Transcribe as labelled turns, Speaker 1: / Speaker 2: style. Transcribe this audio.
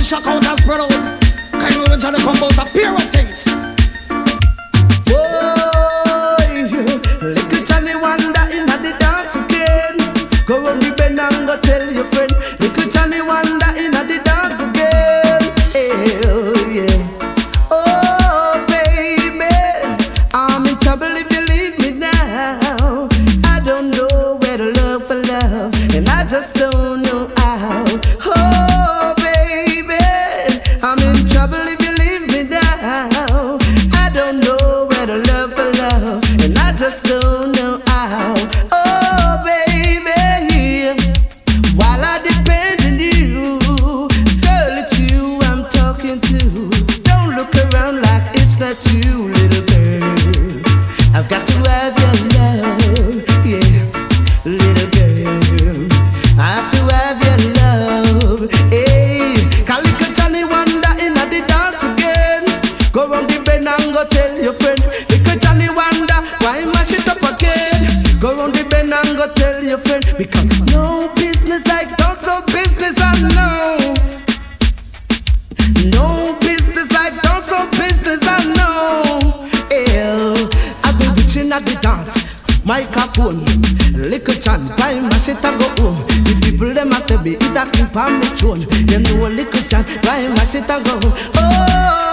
Speaker 1: shock out and spread out. Kind of trying to come out a pair of things.
Speaker 2: Boy, little Johnny Wonder in the dance again. Go on the bend and go tell your friend. Little Johnny Wonder in the dance again. Hell yeah. Oh baby, I'm in trouble if you leave me now. I don't know where to look for love, and I just don't know how. Oh baby, I'm in trouble if you leave me now. I don't know where to look for love, and I just don't know how. Oh baby, while I depend on you, girl, it's you I'm talking to. Don't look around like it's not you, little girl. I've got to have your love, yeah, little girl. I have to have your love, hey. Calico Johnny Wonder in the dance again. Go round the bend and go tell your friend. Little Johnny Wonder, why mash it up again? Go round the bend and go tell your friend. Because no business like don't so business I know. No business like don't so business I know. Hell, I've been reaching at the dance. Microphone, little John, why mash it and go home? The people them a tell me it a keep on me throne. You know little John, why mash it and go home? Oh.